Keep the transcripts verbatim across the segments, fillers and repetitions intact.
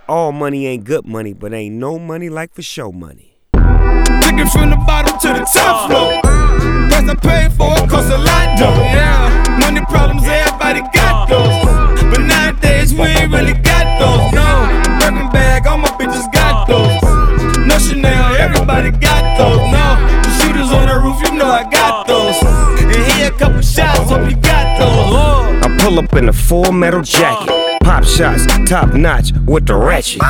all money ain't good money, but ain't no money like for show money. Took it from the bottom to the top floor. Price I paid for it cost a lot though, yeah. Money problems, everybody got those. But nowadays we ain't really got those, no. Birkin bag, all my bitches got those. No Chanel, everybody got those, no. The shooters on the roof, you know I got those. And here a couple shots, hope you got those. Oh. I pull up in a full metal jacket, pop shots, top notch with the ratchet.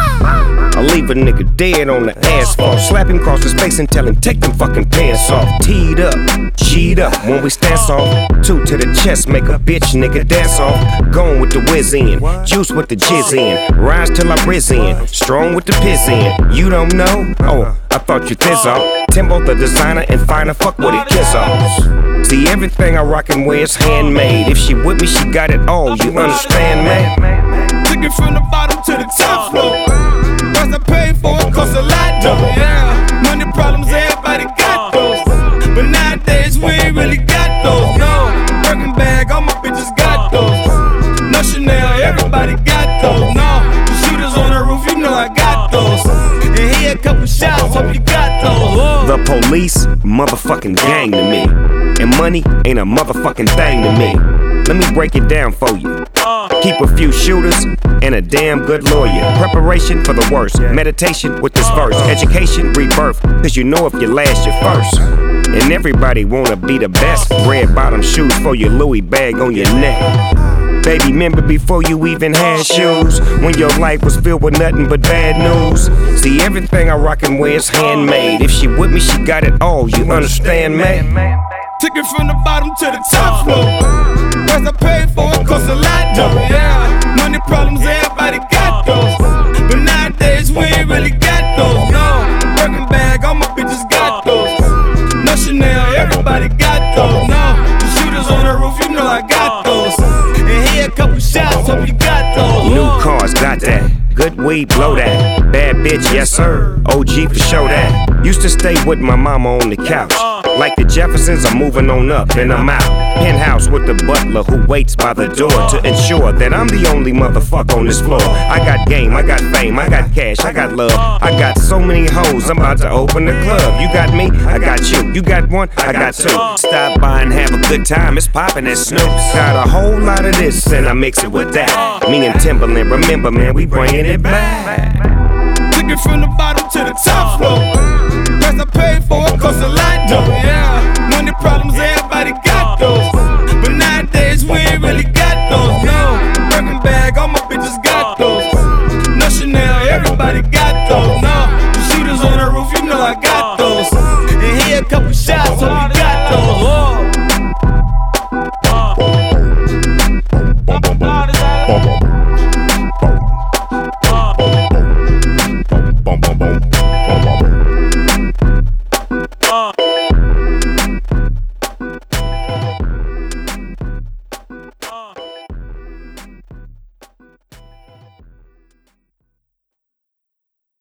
I leave a nigga dead on the asphalt, slap him across his face and tell him take them fucking pants off. Teed up, G'd up when we stand off. Two to the chest, make a bitch nigga dance off. Gone with the whiz in, juice with the jizz in. Rise till I riz in, strong with the piss in. You don't know? Oh, I thought you thiz off. Timbo the designer and finer, fuck what he kiss off. See, everything I rock and wear is handmade. If she with me, she got it all, you understand, man? Took it from the bottom to the top floor. Price I paid for it cost a lot though, yeah. Money problems, everybody got those. But nowadays we ain't really got those, no. Birkin bag, all my bitches got those. No Chanel, everybody got those, no. The shooters on the roof, you know I got those. And here a couple shots, hope you got those. The police, motherfucking gang to me. And money ain't a motherfucking thing to me. Let me break it down for you. Keep a few shooters and a damn good lawyer. Preparation for the worst, meditation with this verse. Education, rebirth, cause you know if you last, you're first. And everybody wanna be the best. Red bottom shoes for your Louis bag on your neck. Baby, remember before you even had shoes, when your life was filled with nothing but bad news. See, everything I rock and wear is handmade. If she with me, she got it all, you understand, man? Took it from the bottom to the top floor. Price I paid for it cost a lot though, yeah. Money problems, everybody got those. But nowadays we ain't really got those, no. Birkin bag, all my bitches got those. No Chanel, everybody got those, no. The shooters on the roof, you know I got those. And here a couple shots, hope you got those. New cars, got that. Good weed, blow that. Bad bitch, yes sir. O G for show that. Used to stay with my mama on the couch. Like the Jeffersons, I'm moving on up and I'm out. Penthouse with the butler who waits by the door to ensure that I'm the only motherfucker on this floor. I got game, I got fame, I got cash, I got love. I got so many hoes, I'm about to open the club. You got me, I got you. You got one, I got two. Stop by and have a good time, it's poppin' at Snoop's. Got a whole lot of this and I mix it with that. Me and Timberland, remember man, we bringin' it back. Took it from the bottom to the top floor. Price I paid for it cost a lot though, yeah.